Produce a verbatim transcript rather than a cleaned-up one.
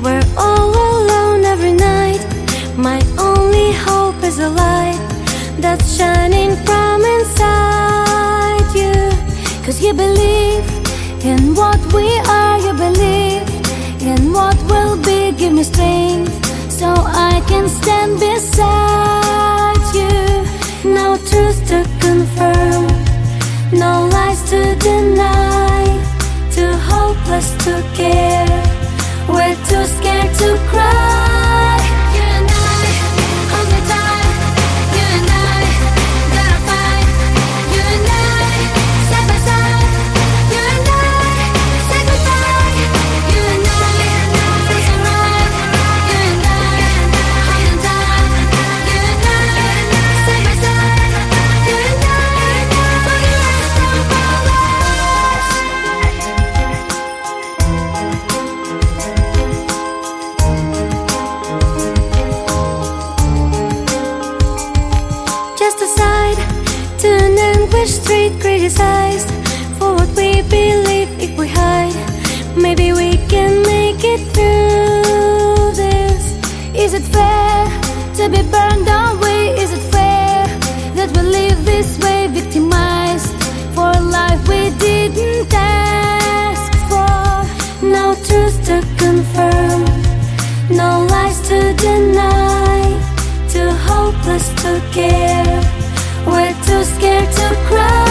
We're all alone every night. My only hope is a light that's shining from inside you. Cause you believe in what we are, you believe in what will be. Give me strength so I can stand beside you. No truth to confirm, no lies to deny, too hopeless to care, we're too scared to cry. You and I, hold me tight. You and I, gotta fight. You and I, side by side. You and I, say goodbye. You and I, feels alright. You and I, hold me tight. You and I, side by side. You and I, for the rest of our lives. Just aside to an English street criticized for what we believe. If we hide, maybe we can make it through this. Is it fair to be burned away? Is it fair that we live this way, victimized for a life we didn't ask for? No truth to confirm, no lies to deny, too hopeless to care, we're too scared to cry.